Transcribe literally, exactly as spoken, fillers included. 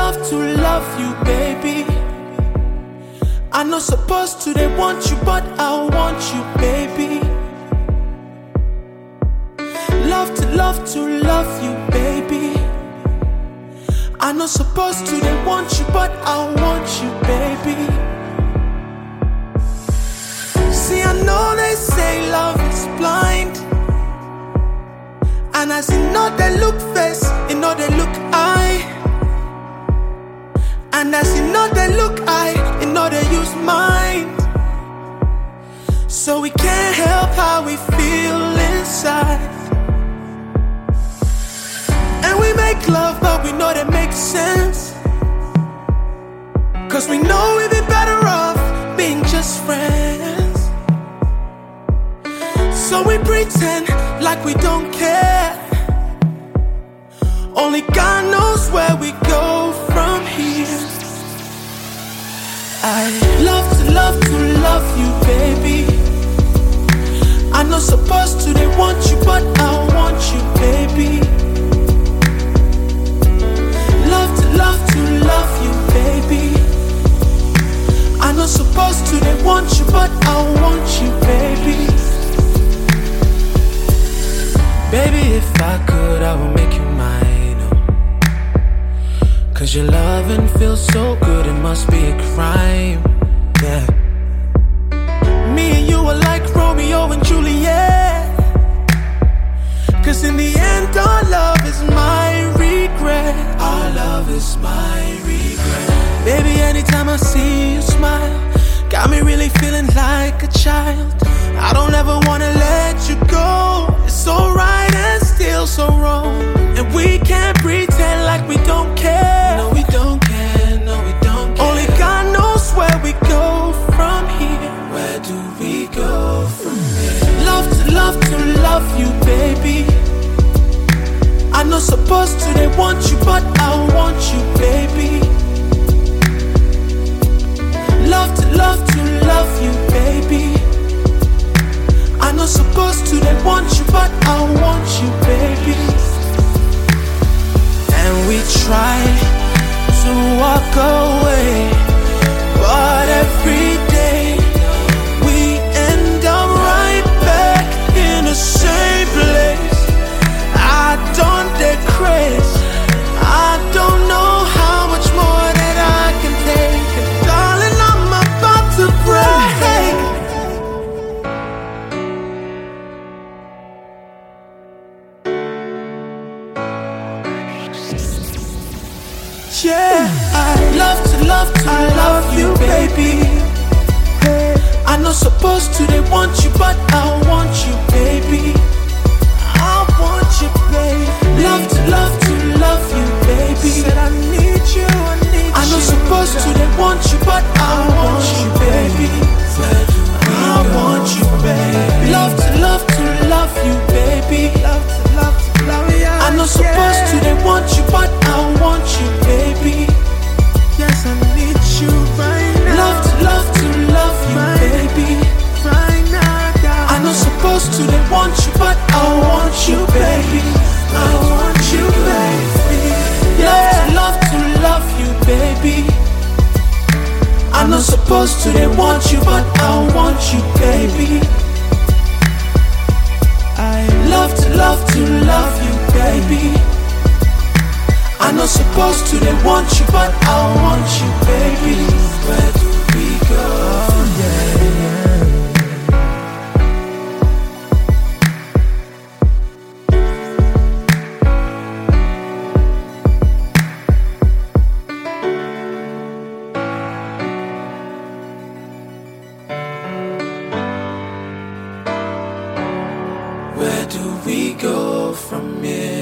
love to love you, baby. I'm not supposed to, they want you, but I want you, baby. Love to love to love you, baby. I'm not supposed to, they want you, but I want you, baby. See, I know they say love is blind, and as you know they look face, you know they look eye. And as you know they look eye, you know they use mind. So we can't help how we feel inside. And we make love, but we know that makes sense. Cause we know we'd be better off being just friends. So we pretend like we don't care. Only God knows where we go from here. I love to love to love you, baby. I'm not supposed to, they want you, but I want you, baby. Love to love to love you, baby. I'm not supposed to, they want you, but I want you, baby. Baby, if I could, I would make you mine. Cause your loving feels so good, it must be a crime, yeah. Me and you are like Romeo and Juliet. Cause in the end our love is my regret. Our love is my regret. Baby, anytime I see you smile, got me really feeling like a child. I don't ever wanna let you go. It's so right and still so wrong. And we can't pretend like we don't care. No, we don't care, no, we don't care. Only God knows where we go from here. Where do we go from here? Love to love to love you, baby. I'm not supposed to, they want you, but I want you, baby. Love to love to love you, baby. I'm not supposed to, they want you, but I want you, baby. And we try to walk away, but every day we end up right back in the same place. I don't decrease, I don't know how much more that I can take. And darling, I'm about to break. Yeah, I love to love to I love you, baby. Hey, I'm not supposed to, they want you, but I want you, baby. I want you, baby. Love to love to love you, baby. Said I need you, I need you. I'm not supposed to, they want you, but I want you, baby. I want you, baby. Love to love to love you, baby. Love to love to love you. I'm not supposed to, they want you, but I want you, baby. Yes, I need you right now. Love to love to love you, baby. Right now, I'm not supposed to, they want you, but I want you, baby. I want you, baby. Love to love to love you, baby. I'm not supposed to, they want you, but I want you, baby. I love to love to love you, baby. I'm not supposed to, they want you, but I want you, baby. Where do we go? Oh, yeah, yeah. Where do we go from here?